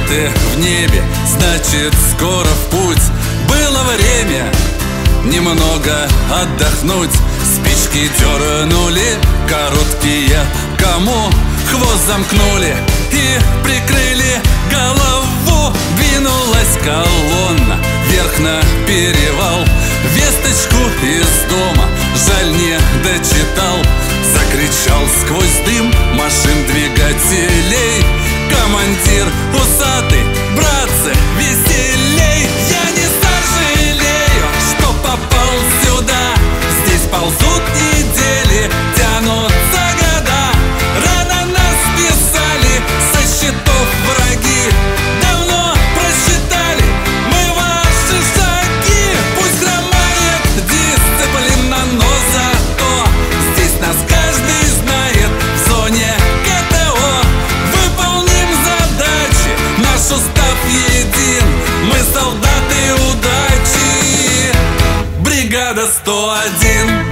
Самолеты в небе, значит скоро в путь. Было время немного отдохнуть. Спички дернули короткие, кому хвост замкнули и прикрыли голову. Двинулась колонна вверх на перевал. Весточку из дома, жаль, не дочитал. Закричал сквозь дым машин двигателей командир усатый: братцы, веселей! Я не сожалею, что попал сюда. Здесь ползут недели, тянутся года. Рано нас списали со счетов враги. Давно просчитали мы ваши шаги. Пусть хромает дисциплина, но зато здесь нас каждый знает. В зоне ГТО выполним задачи, наш устав един. Мы солдаты удачи, бригада 101.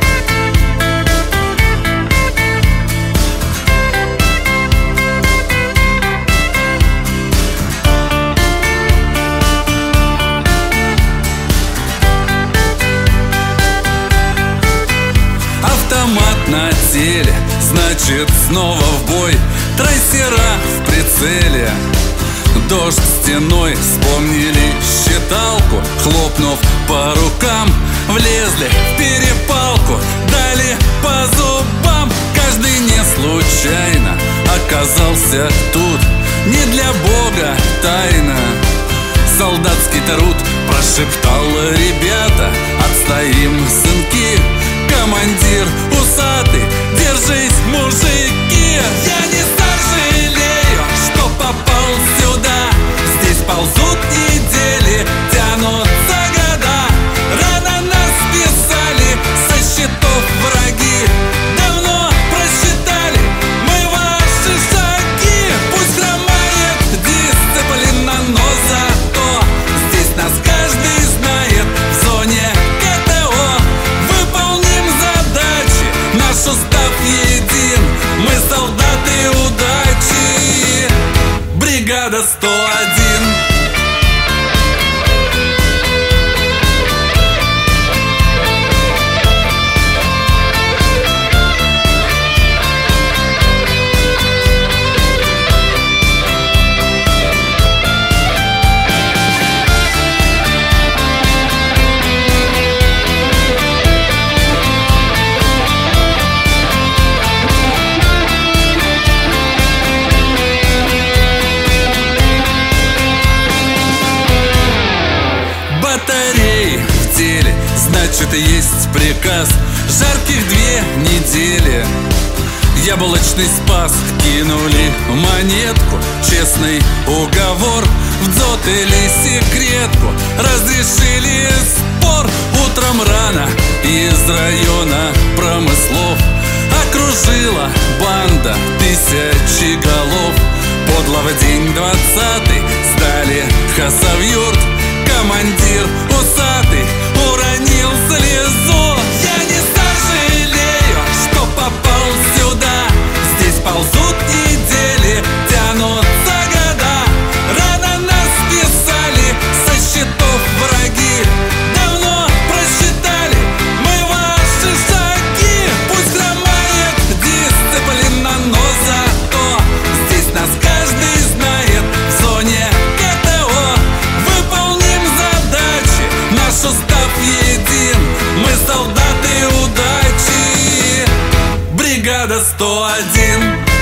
Автомат на теле, значит снова в бой. Трассера в прицеле, дождь стеной. Вспомнили считалку, хлопнув по рукам. Влезли в перепалку, дали по зубам. Каждый не случайно оказался тут. Не для Бога тайна, солдатский труд. Прошептал: ребята, отстоим, сынки. Командир усатый: держись, мужики! Я не сожалею, что попал сюда. Здесь ползут недели, тянутся года. Рано нас списали со счетов враги. Давно просчитали мы ваши шаги. Пусть хромает дисциплина, но зато здесь нас каждый знает. В зоне ГТО выполним задачи, наш устав един. Мы солдаты удачи, бригада 101. Батареи в деле, значит есть приказ. Жарких 2 недели, яблочный спас. Кинули монетку, честный уговор. В дзот или секретку разрешили спор. Утром рано из района промыслов окружила банда 1000 голов. Подло в день 20-й сдали хасавюрт. Командир усатый уронил слезу. Я не сожалею, что попал сюда. Здесь ползут недели, тянутся года. Рано нас списали со счетов враги. Давно просчитали мы ваши шаги. Пусть хромает дисциплина, но зато здесь нас каждый знает. В зоне ГТО выполним задачи, наш устав един. Мы солдаты удачи, бригада 101.